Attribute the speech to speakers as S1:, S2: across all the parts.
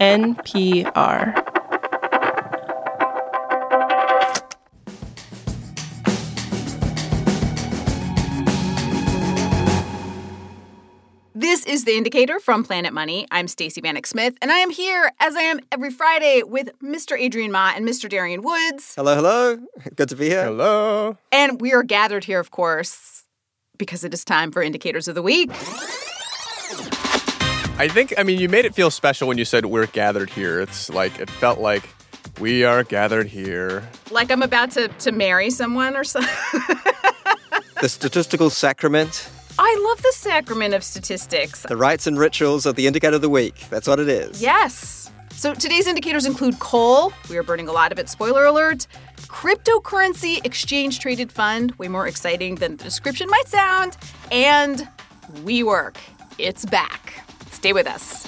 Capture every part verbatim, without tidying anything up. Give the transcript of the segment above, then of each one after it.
S1: N P R.
S2: This is The Indicator from Planet Money. I'm Stacey Vanek Smith, and I am here, as I am every Friday, with Mister Adrian Ma and Mister Darian Woods.
S3: Hello, hello. Good to be here.
S4: Hello.
S2: And we are gathered here, of course, because it is time for Indicators of the Week.
S4: I think, I mean, you made it feel special when you said we're gathered here. It's like, it felt like we are gathered here.
S2: Like I'm about to, to marry someone or something.
S3: The statistical sacrament.
S2: I love the sacrament of statistics.
S3: The rites and rituals of the Indicator of the Week. That's what it is.
S2: Yes. So today's indicators include coal. We are burning a lot of it. Spoiler alert. Cryptocurrency exchange-traded fund. Way more exciting than the description might sound. And WeWork. It's back. Stay with us.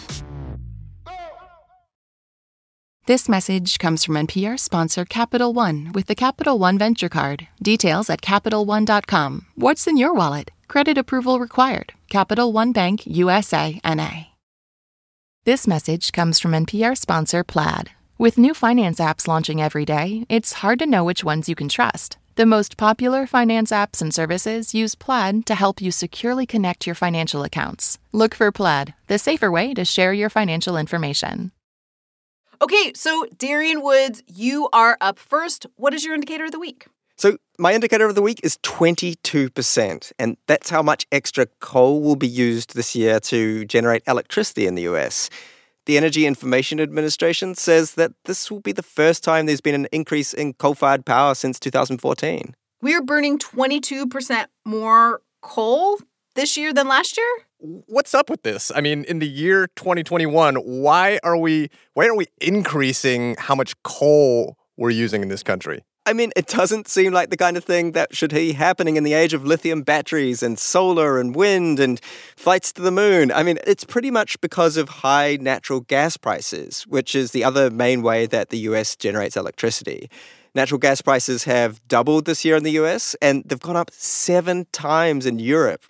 S5: This message comes from N P R sponsor Capital One with the Capital One Venture Card. Details at Capital One dot com. What's in your wallet? Credit approval required. Capital One Bank, U S A, N A This message comes from N P R sponsor Plaid. With new finance apps launching every day, it's hard to know which ones you can trust. The most popular finance apps and services use Plaid to help you securely connect your financial accounts. Look for Plaid, the safer way to share your financial information.
S2: Okay, so Darian Woods, you are up first. What is your indicator of the week?
S3: So my indicator of the week is twenty-two percent, and that's how much extra coal will be used this year to generate electricity in the U S. The Energy Information Administration says that this will be the first time there's been an increase in coal-fired power since two thousand fourteen.
S2: We are burning twenty-two percent more coal this year than last year?
S4: What's up with this? I mean, in the year twenty twenty-one, why are we why aren't we increasing how much coal we're using in this country?
S3: I mean, it doesn't seem like the kind of thing that should be happening in the age of lithium batteries and solar and wind and flights to the moon. I mean, it's pretty much because of high natural gas prices, which is the other main way that the U S generates electricity. Natural gas prices have doubled this year in the U S, and they've gone up seven times in Europe.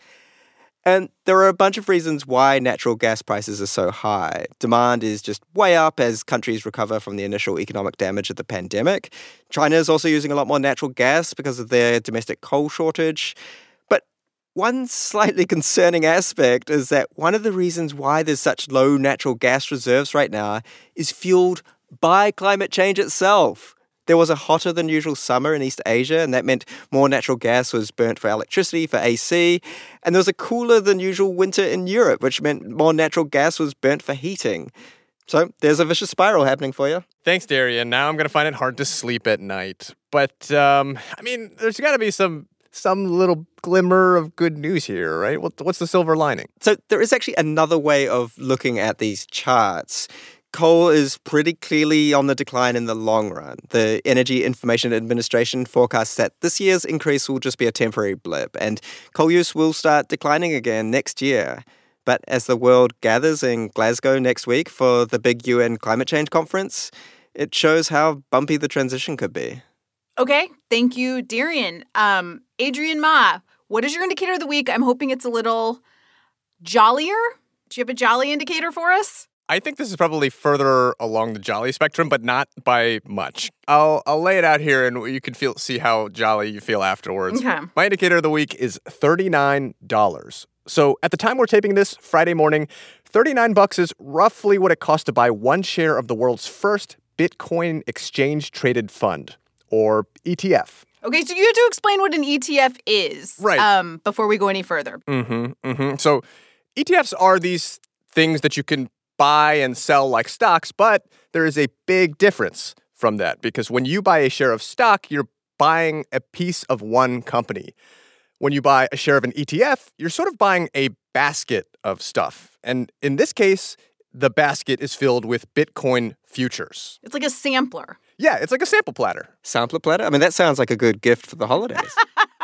S3: And there are a bunch of reasons why natural gas prices are so high. Demand is just way up as countries recover from the initial economic damage of the pandemic. China is also using a lot more natural gas because of their domestic coal shortage. But one slightly concerning aspect is that one of the reasons why there's such low natural gas reserves right now is fueled by climate change itself. There was a hotter than usual summer in East Asia, and that meant more natural gas was burnt for electricity, for A C. And there was a cooler than usual winter in Europe, which meant more natural gas was burnt for heating. So there's a vicious spiral happening for you.
S4: Thanks, Darian. Now I'm going to find it hard to sleep at night. But, um, I mean, there's got to be some some little glimmer of good news here, right? What, what's the silver lining?
S3: So there is actually another way of looking at these charts. Coal is pretty clearly on the decline in the long run. The Energy Information Administration forecasts that this year's increase will just be a temporary blip, and coal use will start declining again next year. But as the world gathers in Glasgow next week for the big U N climate change conference, it shows how bumpy the transition could be.
S2: Okay, thank you, Darian. Um, Adrian Ma, what is your indicator of the week? I'm hoping it's a little jollier. Do you have a jolly indicator for us?
S4: I think this is probably further along the jolly spectrum, but not by much. I'll I'll lay it out here, and you can feel see how jolly you feel afterwards.
S2: Okay.
S4: My indicator of the week is thirty-nine dollars. So at the time we're taping this, Friday morning, thirty-nine bucks is roughly what it costs to buy one share of the world's first Bitcoin exchange-traded fund, or E T F.
S2: Okay, so you have to explain what an E T F is,
S4: right?
S2: Um, before we go any further.
S4: Mm-hmm. Mm-hmm. So E T Fs are these things that you can buy and sell like stocks, but there is a big difference from that because when you buy a share of stock, you're buying a piece of one company. When you buy a share of an E T F, you're sort of buying a basket of stuff. And in this case, the basket is filled with Bitcoin futures.
S2: It's like a sampler.
S4: Yeah, it's like a sample platter.
S3: Sampler platter? I mean, that sounds like a good gift for the holidays.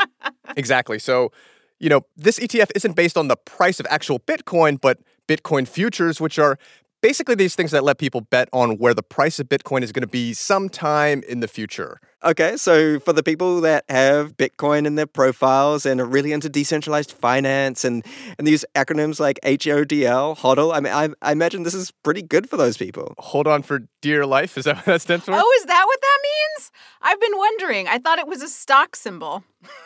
S4: Exactly. So, you know, this E T F isn't based on the price of actual Bitcoin, but Bitcoin futures, which are basically these things that let people bet on where the price of Bitcoin is going to be sometime in the future.
S3: Okay, so for the people that have Bitcoin in their profiles and are really into decentralized finance and, and these acronyms like H O D L, HODL, I mean, I, I imagine this is pretty good for those people.
S4: Hold on for dear life, is that what that stands for?
S2: Oh, is that what that means? I've been wondering. I thought it was a stock symbol.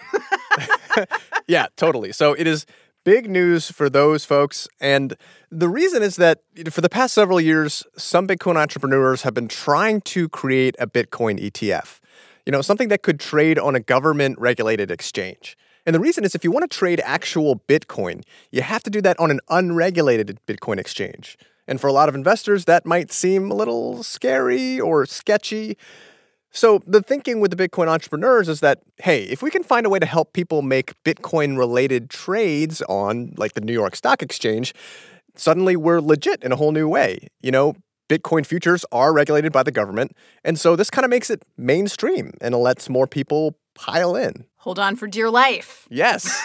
S4: Yeah, totally. So it is big news for those folks. And the reason is that for the past several years, some Bitcoin entrepreneurs have been trying to create a Bitcoin E T F. You know, something that could trade on a government-regulated exchange. And the reason is if you want to trade actual Bitcoin, you have to do that on an unregulated Bitcoin exchange. And for a lot of investors, that might seem a little scary or sketchy. So the thinking with the Bitcoin entrepreneurs is that, hey, if we can find a way to help people make Bitcoin-related trades on, like, the New York Stock Exchange, suddenly we're legit in a whole new way. You know, Bitcoin futures are regulated by the government, and so this kind of makes it mainstream and lets more people pile in.
S2: Hold on for dear life.
S4: Yes.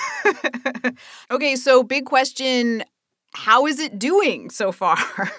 S2: Okay, so big question, how is it doing so far,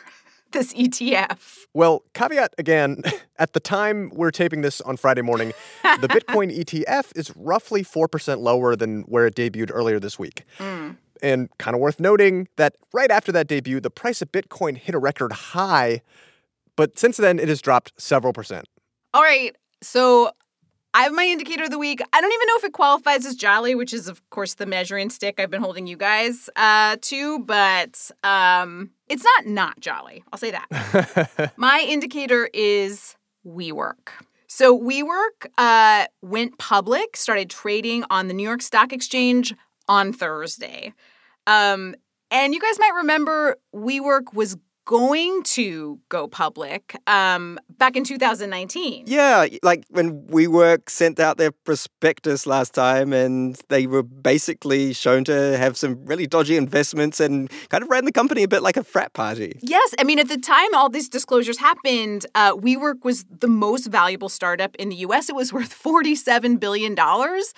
S2: this E T F?
S4: Well, caveat again, at the time we're taping this on Friday morning, the Bitcoin E T F is roughly four percent lower than where it debuted earlier this week. Mm. And kind of worth noting that right after that debut, the price of Bitcoin hit a record high, but since then it has dropped several percent.
S2: All right, so I have my indicator of the week. I don't even know if it qualifies as Jolly, which is, of course, the measuring stick I've been holding you guys uh, to, but um, it's not not Jolly. I'll say that. My indicator is WeWork. So WeWork uh, went public, started trading on the New York Stock Exchange on Thursday. Um, and you guys might remember WeWork was going to go public um, back in two thousand nineteen.
S3: Yeah, like when WeWork sent out their prospectus last time and they were basically shown to have some really dodgy investments and kind of ran the company a bit like a frat party.
S2: Yes. I mean, at the time all these disclosures happened, uh, WeWork was the most valuable startup in the U S. It was worth forty-seven billion dollars.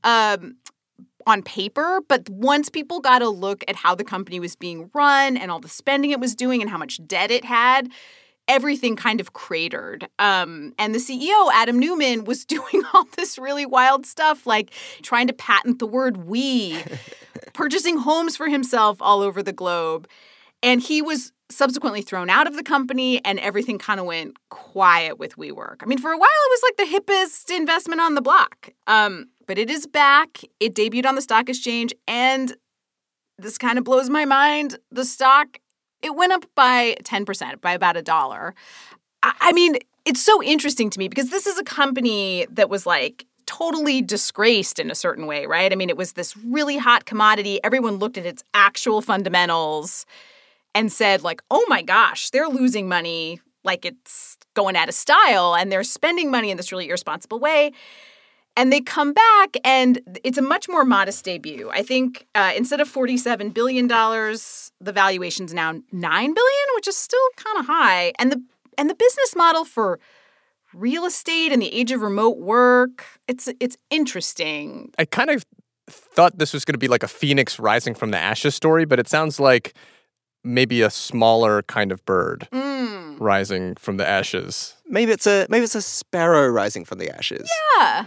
S2: Um on paper, but once people got a look at how the company was being run and all the spending it was doing and how much debt it had, everything kind of cratered. Um, and the C E O, Adam Neumann, was doing all this really wild stuff, like trying to patent the word we, purchasing homes for himself all over the globe. And he was subsequently thrown out of the company, and everything kind of went quiet with WeWork. I mean, for a while, it was like the hippest investment on the block. Um, but it is back. It debuted on the stock exchange, and this kind of blows my mind. The stock, it went up by ten percent, by about a dollar. I, I mean, it's so interesting to me because this is a company that was like totally disgraced in a certain way, right? I mean, it was this really hot commodity. Everyone looked at its actual fundamentals and said, like, oh my gosh, they're losing money like it's going out of style, and they're spending money in this really irresponsible way. And they come back, and it's a much more modest debut. I think uh, instead of forty-seven billion dollars, the valuation's now nine billion dollars, which is still kind of high. And the and the business model for real estate in the age of remote work, it's it's interesting.
S4: I kind of thought this was going to be like a phoenix rising from the ashes story, but it sounds like maybe a smaller kind of bird mm. rising from the ashes.
S3: Maybe it's a maybe it's a sparrow rising from the ashes.
S2: Yeah.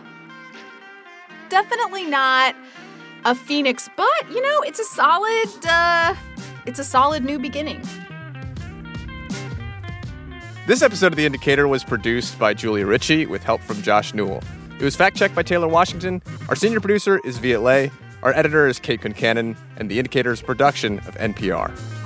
S2: Definitely not a phoenix, but, you know, it's a solid, uh, it's a solid new beginning.
S4: This episode of The Indicator was produced by Julia Ritchie with help from Josh Newell. It was fact-checked by Taylor Washington. Our senior producer is Viet Le. Our editor is Kate Concannon. And The Indicator's production of N P R.